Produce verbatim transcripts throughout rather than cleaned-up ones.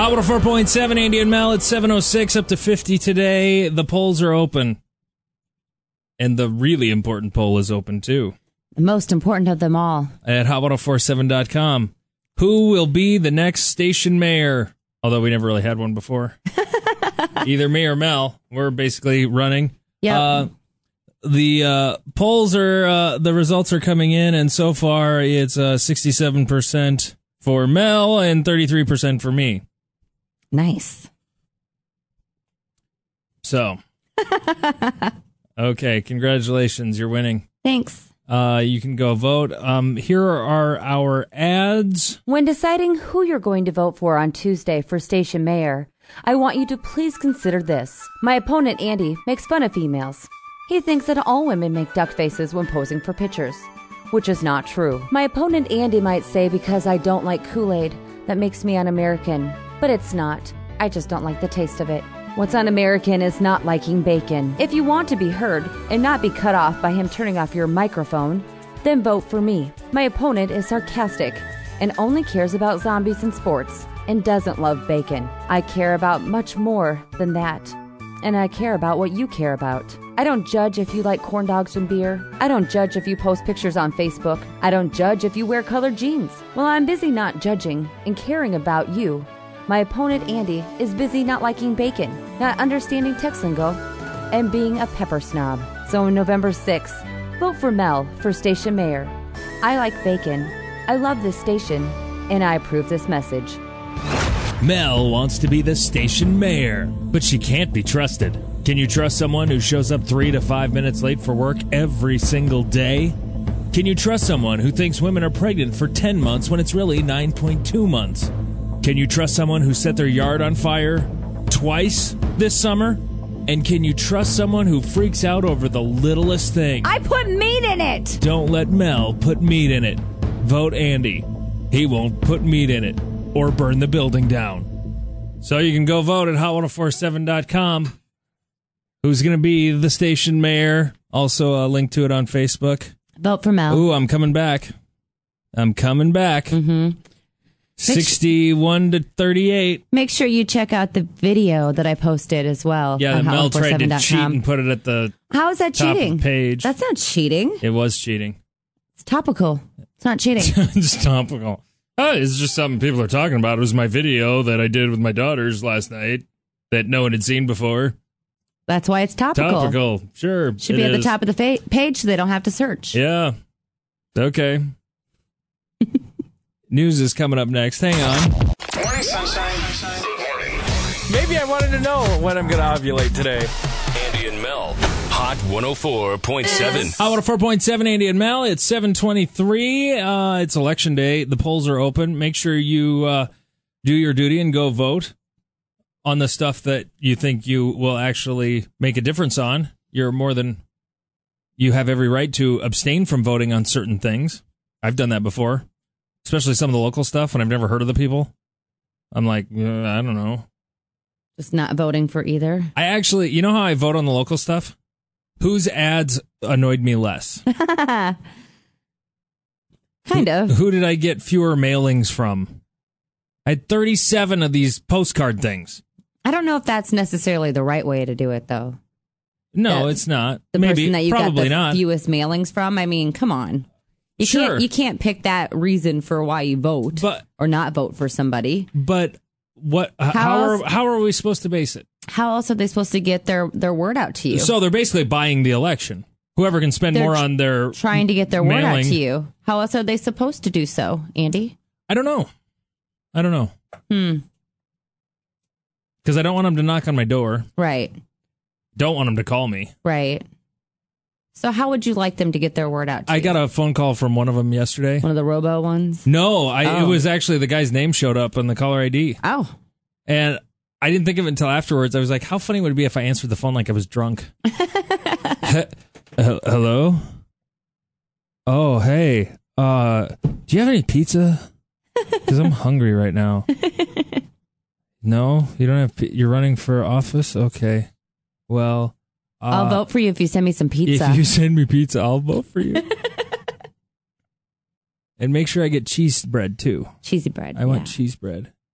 Hot one oh four point seven, Andy and Mel. It's seven oh six, up to fifty today. The polls are open. And the really important poll is open, too. The most important of them all. At hot ten forty-seven dot com. Who will be the next station mayor? Although we never really had one before. Either me or Mel. We're basically running. Yeah. Uh, the uh, polls are, uh, the results are coming in, and so far it's uh, sixty-seven percent for Mel and thirty-three percent for me. Nice. So. Okay, congratulations. You're winning. Thanks. Uh, you can go vote. Um, here are our ads. When deciding who you're going to vote for on Tuesday for station mayor, I want you to please consider this. My opponent, Andy, makes fun of females. He thinks that all women make duck faces when posing for pictures, which is not true. My opponent, Andy, might say because I don't like Kool-Aid, that makes me un-American. But it's not. I just don't like the taste of it. What's un-American is not liking bacon. If you want to be heard and not be cut off by him turning off your microphone, then vote for me. My opponent is sarcastic and only cares about zombies and sports and doesn't love bacon. I care about much more than that. And I care about what you care about. I don't judge if you like corn dogs and beer. I don't judge if you post pictures on Facebook. I don't judge if you wear colored jeans. Well, I'm busy not judging and caring about you. My opponent, Andy, is busy not liking bacon, not understanding text lingo, and being a pepper snob. So on November sixth, vote for Mel for station mayor. I like bacon. I love this station, and I approve this message. Mel wants to be the station mayor, but she can't be trusted. Can you trust someone who shows up three to five minutes late for work every single day? Can you trust someone who thinks women are pregnant for ten months when it's really nine point two months? Can you trust someone who set their yard on fire twice this summer? And can you trust someone who freaks out over the littlest thing? I put meat in it! Don't let Mel put meat in it. Vote Andy. He won't put meat in it or burn the building down. So you can go vote at hot ten forty-seven dot com. Who's going to be the station mayor? Also a link to it on Facebook. Vote for Mel. Ooh, I'm coming back. I'm coming back. Mm-hmm. sixty-one to thirty-eight. Make sure you check out the video that I posted as well. Yeah, the Mel tried to cheat and put it at the How is that top cheating? of the page. That's not cheating. It was cheating. It's topical. It's not cheating. It's topical. Oh, it's just something people are talking about. It was my video that I did with my daughters last night that no one had seen before. That's why it's topical. Topical, sure. Should be at is. the top of the fa- page so they don't have to search. Yeah. Okay. News is coming up next. Hang on. Morning, sunshine. Good morning. Maybe I wanted to know when I'm going to ovulate today. Andy and Mel. Hot one oh four point seven. Hot one oh four point seven, Andy and Mel. It's seven twenty-three. Uh, it's election day. The polls are open. Make sure you uh, do your duty and go vote on the stuff that you think you will actually make a difference on. You're more than... You have every right to abstain from voting on certain things. I've done that before. Especially some of the local stuff when I've never heard of the people. I'm like, uh, I don't know. Just not voting for either. I actually, you know how I vote on the local stuff? Whose ads annoyed me less? Kind who, of. Who did I get fewer mailings from? I had thirty-seven of these postcard things. I don't know if that's necessarily the right way to do it, though. No, The- it's not. The Maybe, person that you probably got the not. fewest mailings from. I mean, come on. You Sure. can't you can't pick that reason for why you vote But- or not vote for somebody. But what? h- How How, else- are how are we supposed to base it? How else are they supposed to get their, their word out to you? So they're basically buying the election. Whoever can spend They're more tr- on their Trying to get their word out mailing. to you. How else are they supposed to do so, Andy? I don't know. I don't know. Hmm. Because I don't want them to knock on my door. Right. Don't want them to call me. Right. So how would you like them to get their word out to I you? got a phone call from one of them yesterday. One of the robo ones? No, I, it Oh. was actually the guy's name showed up on the caller I D. Oh. And I didn't think of it until afterwards. I was like, how funny would it be if I answered the phone like I was drunk? He- uh, hello? Oh, hey. Uh, do you have any pizza? Because I'm hungry right now. No? You don't have... P- you're running for office? Okay. Well... Uh, I'll vote for you if you send me some pizza. If you send me pizza, I'll vote for you. And make sure I get cheese bread, too. Cheesy bread. I want yeah. cheese bread.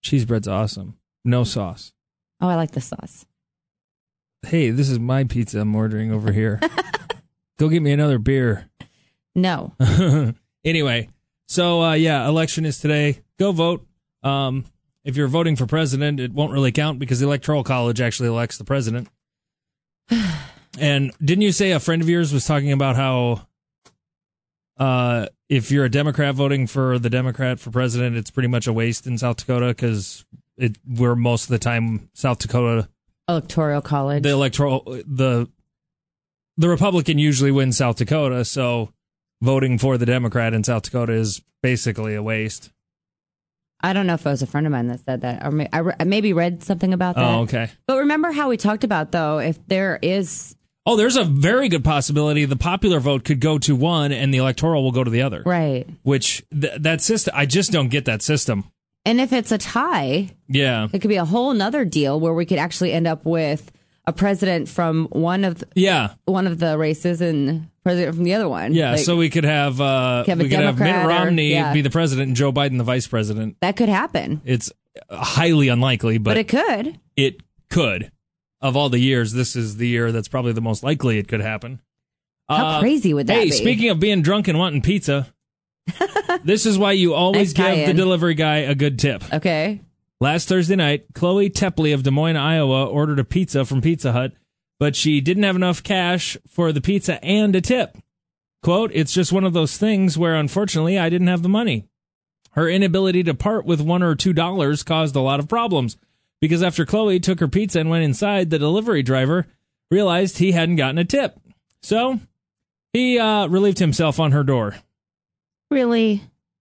Cheese bread's awesome. No sauce. Oh, I like the sauce. Hey, this is my pizza I'm ordering over here. Go get me another beer. No. Anyway, so uh, yeah, election is today. Go vote. Um, if you're voting for president, it won't really count because the Electoral College actually elects the president. And didn't you say a friend of yours was talking about how uh, if you're a Democrat voting for the Democrat for president, it's pretty much a waste in South Dakota because it we're most of the time South Dakota Electoral College. the electoral the the Republican usually wins South Dakota, so voting for the Democrat in South Dakota is basically a waste. I don't know if it was a friend of mine that said that, or may, I, re- I maybe read something about that. Oh, okay. But remember how we talked about, though, if there is... Oh, there's a very good possibility the popular vote could go to one and the electoral will go to the other. Right. Which, th- that system, I just don't get that system. And if it's a tie, yeah, it could be a whole nother deal where we could actually end up with a president from one of the, yeah. one of the races and president from the other one. Yeah, like, so we could have, uh, have we could have Mitt Democrat or- Romney yeah. be the president and Joe Biden the vice president. that could happen. It's highly unlikely, but, But it could. it could. Of all the years, this is the year that's probably the most likely it could happen. How Uh, crazy would that hey, be? speaking of being drunk and wanting pizza, this is why you always Nice give the tie-in. delivery guy a good tip. Okay. Last Thursday night, Chloe Tepley of Des Moines, Iowa, ordered a pizza from Pizza Hut, but she didn't have enough cash for the pizza and a tip. Quote, "It's just one of those things where, unfortunately, I didn't have the money." Her inability to part with one or two dollars caused a lot of problems, because after Chloe took her pizza and went inside, the delivery driver realized he hadn't gotten a tip. So he uh, relieved himself on her door. Really?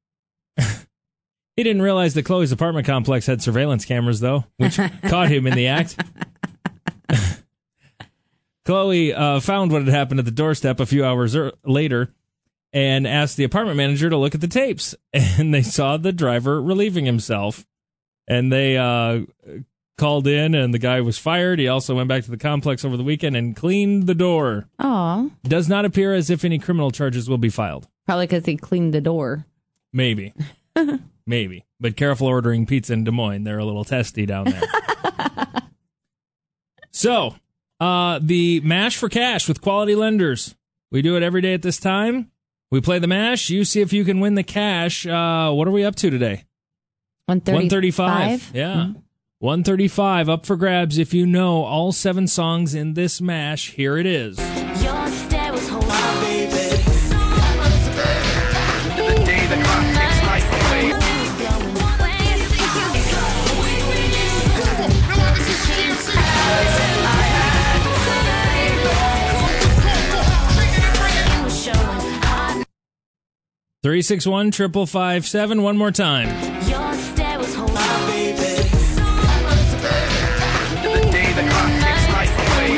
He didn't realize that Chloe's apartment complex had surveillance cameras, though, which caught him in the act. Chloe uh, found what had happened at the doorstep a few hours er- later and asked the apartment manager to look at the tapes. And they saw the driver relieving himself. And they uh, called in, and the guy was fired. He also went back to the complex over the weekend and cleaned the door. Aw. Does not appear as if any criminal charges will be filed. Probably because he cleaned the door. Maybe. Maybe. But careful ordering pizza in Des Moines. They're a little testy down there. So, uh, the Mash for Cash with Quality Lenders. We do it every day at this time. We play the Mash. You see if you can win the cash. Uh, what are we up to today? one thirty-five one thirty-five. Yeah. Mm-hmm. one thirty-five up for grabs. If you know all seven songs in this Mash, here it is. Your stare was holding my baby. The day the clock ticks like away. three six one, triple five seven. One more time. Your stare was holding my baby. The day the clock ticks like away.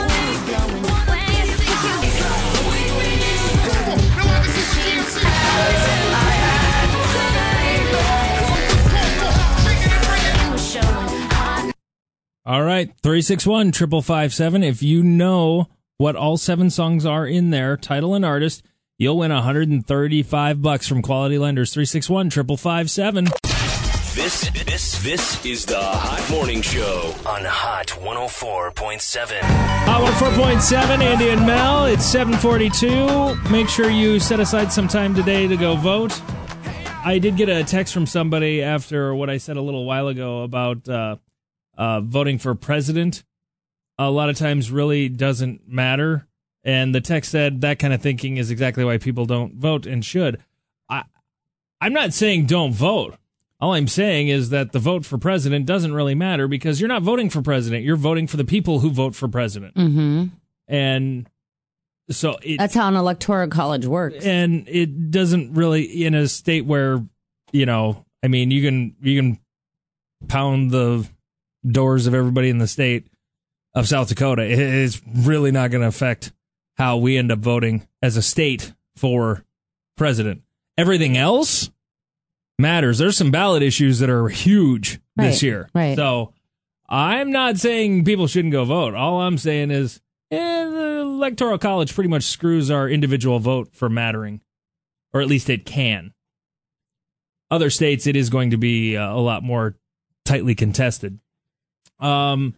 All right, three six one, triple five seven. If you know what all seven songs are in there, title and artist, you'll win one hundred thirty-five bucks from Quality Lenders. three six one, triple five seven. This, this, this is the Hot Morning Show on Hot one oh four point seven. Hot one oh four point seven, Andy and Mel. It's seven forty-two. Make sure you set aside some time today to go vote. I did get a text from somebody after what I said a little while ago about uh, uh, voting for president. A lot of times really doesn't matter. And the text said that kind of thinking is exactly why people don't vote and should. I, I'm not saying don't vote. All I'm saying is that the vote for president doesn't really matter because you're not voting for president. You're voting for the people who vote for president. Mm-hmm. And so it, That's how an electoral college works. and it doesn't really in a state where, you know, I mean, you can you can pound the doors of everybody in the state of South Dakota. It, it's really not going to affect how we end up voting as a state for president. Everything else matters. There's some ballot issues that are huge this Right, year. right. So I'm not saying people shouldn't go vote. All I'm saying is eh, the Electoral College pretty much screws our individual vote from mattering, or at least it can. Other states, it is going to be uh, a lot more tightly contested. Um,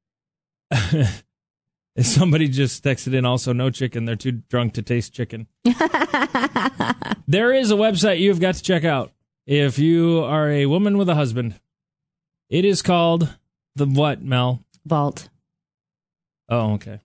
somebody just texted in also, no chicken. They're too drunk to taste chicken. There is a website you've got to check out if you are a woman with a husband. It is called the what, Mel? Vault. Oh, okay.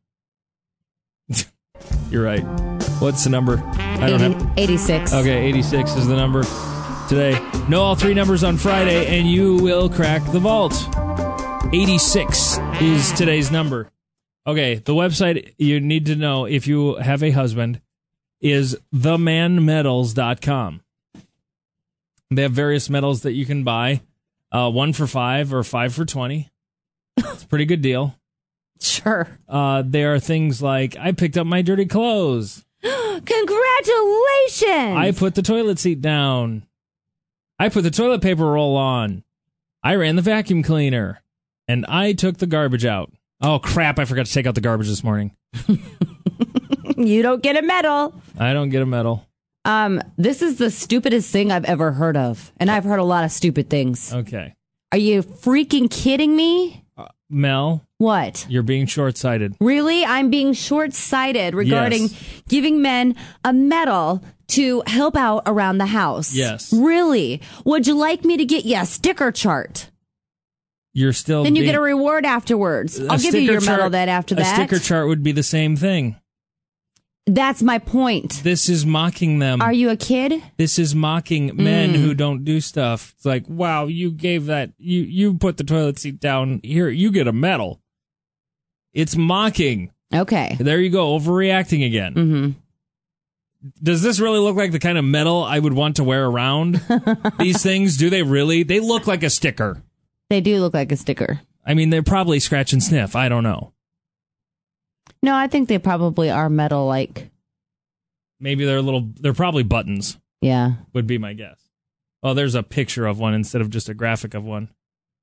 You're right. What's the number? I don't eighty, have. eighty-six. Okay, eighty-six is the number today. Know all three numbers on Friday, and you will crack the vault. eighty-six is today's number. Okay, the website you need to know if you have a husband is the man medals dot com. They have various medals that you can buy. Uh, one for five or five for twenty. It's a pretty good deal. Sure. Uh, there are things like, I picked up my dirty clothes. Congratulations! I put the toilet seat down. I put the toilet paper roll on. I ran the vacuum cleaner. And I took the garbage out. Oh, crap, I forgot to take out the garbage this morning. You don't get a medal. I don't get a medal. Um, this is the stupidest thing I've ever heard of. And I've heard a lot of stupid things. Okay. Are you freaking kidding me? Uh, Mel, What? you're being short-sighted. Really? I'm being short-sighted regarding Yes. giving men a medal to help out around the house. Yes. Really? Would you like me to get you a sticker chart? You're still Then you being, get a reward afterwards. a I'll give you sticker your medal chart- then after A that. sticker chart would be the same thing. That's my point. This is mocking them. Are you a kid? This is mocking men Mm. who don't do stuff. It's like, wow, you gave that, you, you put the toilet seat down. Here, you get a medal. It's mocking. Okay. There you go, overreacting again. Mm-hmm. Does this really look like the kind of medal I would want to wear around? These things, do they really? They look like a sticker. They do look like a sticker. I mean, they're probably scratch and sniff. I don't know. No, I think they probably are metal-like. Maybe they're little, they're probably buttons, Yeah. would be my guess. Oh, there's a picture of one instead of just a graphic of one.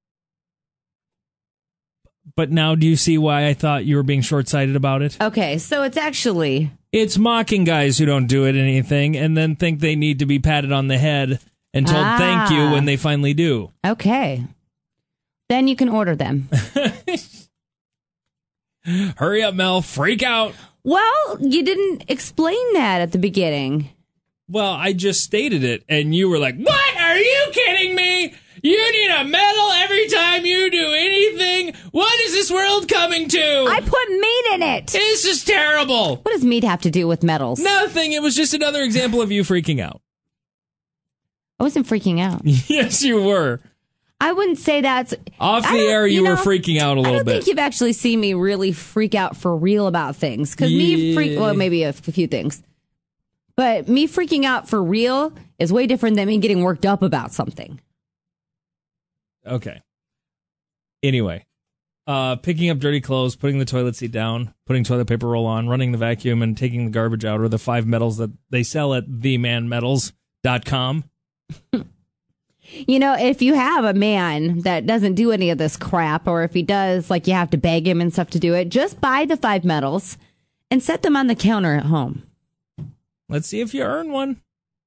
But now do you see why I thought you were being short-sighted about it? Okay, so it's actually... It's mocking guys who don't do it anything and then think they need to be patted on the head and told Ah. thank you when they finally do. Okay. Then you can order them. Hurry up, Mel. Freak out. Well, you didn't explain that at the beginning. Well, I just stated it, and you were like, what? Are you kidding me? You need a medal every time you do anything? What is this world coming to? I put meat in it. This is terrible. What does meat have to do with medals? Nothing. It was just another example of you freaking out. I wasn't freaking out. Yes, you were. I wouldn't say that's... Off I the don't- air, you, you were know, freaking out a I little don't bit. think you've actually seen me really freak out for real about things. Because me freak... Well, maybe a, f- a few things. But me freaking out for real is way different than me getting worked up about something. Okay. Anyway, uh, picking up dirty clothes, putting the toilet seat down, putting toilet paper roll on, running the vacuum, and taking the garbage out are the five medals that they sell at the man medals dot com. You know, if you have a man that doesn't do any of this crap, or if he does, like you have to beg him and stuff to do it, just buy the five medals and set them on the counter at home. Let's see if you earn one.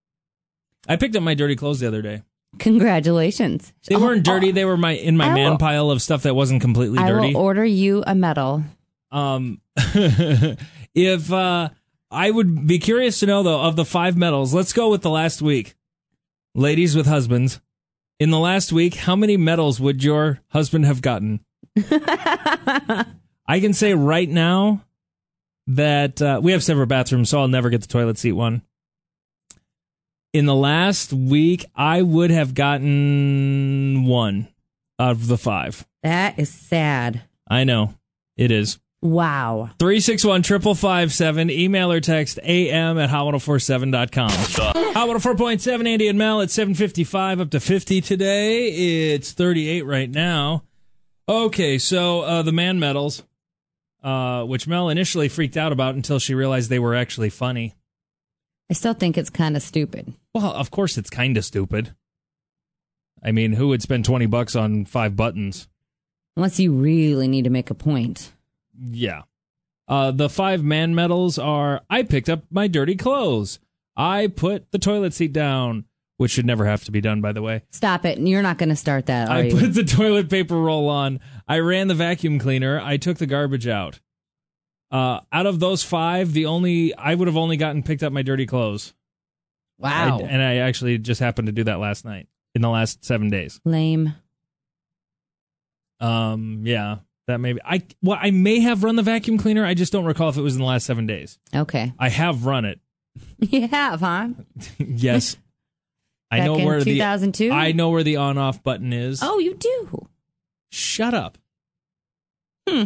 I picked up my dirty clothes the other day. Congratulations. They weren't dirty. They were my in my I man will- pile of stuff that wasn't completely I dirty. will order you a medal. Um, if uh, I would be curious to know, though, of the five medals, let's go with the last week. Ladies with husbands. In the last week, how many medals would your husband have gotten? I can say right now that uh, we have separate bathrooms, so I'll never get the toilet seat one. In the last week, I would have gotten one out of the five. That is sad. I know. It is. Wow. three six one, five five five seven. Email or text am at hot ten forty-seven dot com. Hot one oh four point seven, Andy and Mel at seven fifty-five, up to fifty today. It's thirty-eight right now. Okay, so uh, the man medals, uh, which Mel initially freaked out about until she realized they were actually funny. I still think it's kind of stupid. Well, of course it's kind of stupid. I mean, who would spend twenty bucks on five buttons? Unless you really need to make a point. Yeah. Uh, the five man medals are, I picked up my dirty clothes. I put the toilet seat down. which should never have to be done, by the way. Stop it. You're not going to start that, are I you? put the toilet paper roll on. I ran the vacuum cleaner. I took the garbage out. Uh, out of those five, the only I would have only gotten picked up my dirty clothes. Wow. I, and I actually just happened to do that last night in the last seven days. Lame. Um, yeah, that maybe I well I may have run the vacuum cleaner. I just don't recall if it was in the last seven days. Okay. I have run it. You have, huh? Yes. I Back know in where two thousand two? the I know where the on-off button is. Oh, you do? Shut up. Hmm.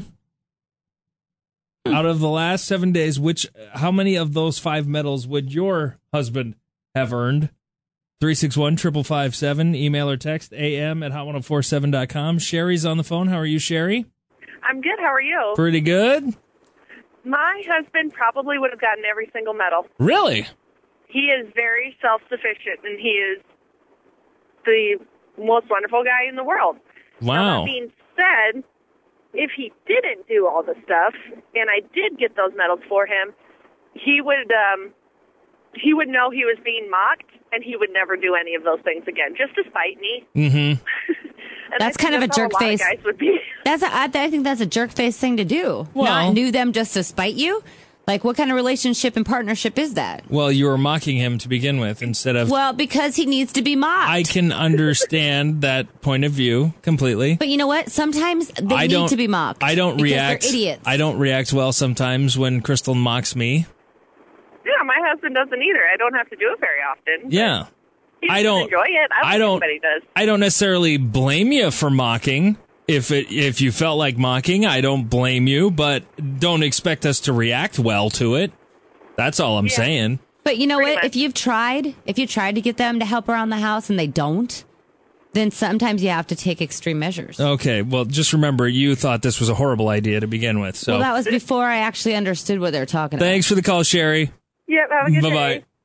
Out of the last seven days, which how many of those five medals would your husband have earned? three six one, five five seven, email or text, am at hot ten forty-seven dot com. Sherry's on the phone. How are you, Sherry? I'm good. How are you? Pretty good. My husband probably would have gotten every single medal. Really? He is very self-sufficient, and he is the most wonderful guy in the world. Now, Wow. that being said, if he didn't do all the stuff, and I did get those medals for him, he would um, he would know he was being mocked, and he would never do any of those things again, just to spite me. Mm-hmm. And That's I think kind of a that's how jerk lot of face. guys would be. That's a, I, I think that's a jerk face thing to do. Well- Not do them just to spite you. Like, what kind of relationship and partnership is that? Well, you were mocking him to begin with instead of... Well, because he needs to be mocked. I can understand that point of view completely. But you know what? Sometimes they I need don't, to be mocked. I don't because react. They're idiots. I don't react well sometimes when Crystal mocks me. Yeah, my husband doesn't either. I don't have to do it very often. Yeah. He I doesn't don't enjoy it. I don't, I think don't anybody does. I don't necessarily blame you for mocking. If it if you felt like mocking, I don't blame you, but don't expect us to react well to it. That's all I'm Yeah. saying. But you know Pretty what? much. If you've tried, if you tried to get them to help around the house and they don't, then sometimes you have to take extreme measures. Okay, well, just remember you thought this was a horrible idea to begin with. So Well, that was before I actually understood what they were talking thanks for the call, Sherry. Yep, have a good Bye day. bye.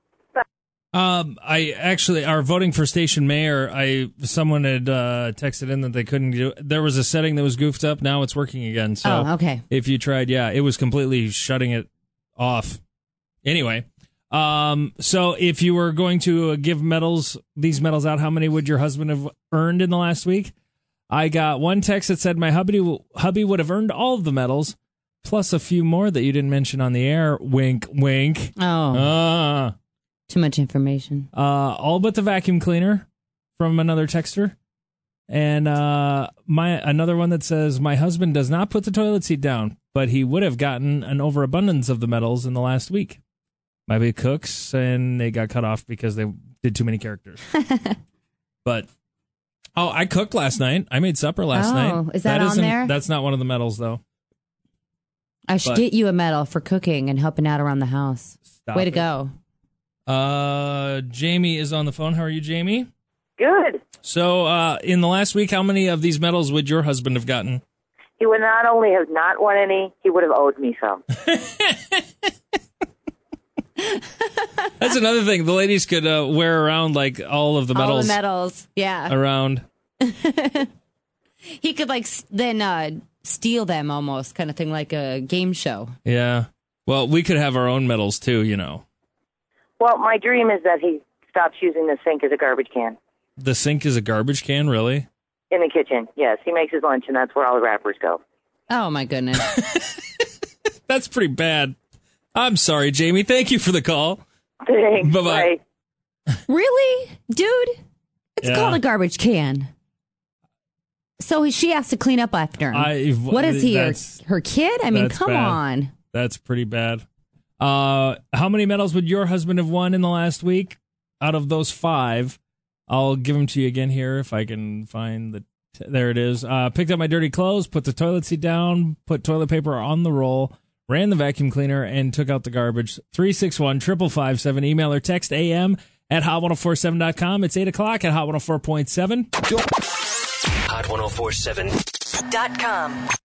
Um, I actually are voting for station mayor. I someone had uh, texted in that they couldn't do. There was a setting that was goofed up. Now it's working again. So Oh, okay. if you tried, yeah, it was completely shutting it off. Anyway, um, so if you were going to uh, give medals, these medals out, how many would your husband have earned in the last week? I got one text that said my hubby hubby would have earned all of the medals, plus a few more that you didn't mention on the air. Wink, wink. Oh, Ah. too much information. Uh, all but the vacuum cleaner from another texter. And uh, my another one that says, my husband does not put the toilet seat down, but he would have gotten an overabundance of the medals in the last week. Maybe cooks, and they got cut off because they did too many characters. But, oh, I cooked last night. I made supper last Oh, night. is that on isn't- there? That's not one of the medals, though. I should But- get you a medal for cooking and helping out around the house. Stop Way to it. go. Uh, Jamie is on the phone. How are you, Jamie? Good. So, uh, in the last week, how many of these medals would your husband have gotten? He would not only have not won any, he would have owed me some. That's another thing. The ladies could uh, wear around like all of the All medals the medals. Yeah. around. He could like s- then uh, steal them almost, kind of thing, like a game show. Yeah. Well, we could have our own medals too, you know. Well, my dream is that he stops using the sink as a garbage can. The sink is a garbage can, really? In the kitchen, yes. He makes his lunch, and that's where all the wrappers go. Oh my goodness. That's pretty bad. I'm sorry, Jamie. Thank you for the call. Thanks. Bye-bye. Bye. Really? Dude? It's Yeah. called a garbage can. So she has to clean up after him. I- what is he, her, that's- her kid? I mean, that's come bad. on. That's pretty bad. Uh, how many medals would your husband have won in the last week? Out of those five, I'll give them to you again here if I can find the. T- there it is. Uh, picked up my dirty clothes, put the toilet seat down, put toilet paper on the roll, ran the vacuum cleaner, and took out the garbage. three six one, five five five seven. Email or text A M at hot ten forty-seven dot com. It's eight o'clock at hot one oh four point seven. hot ten forty-seven dot com.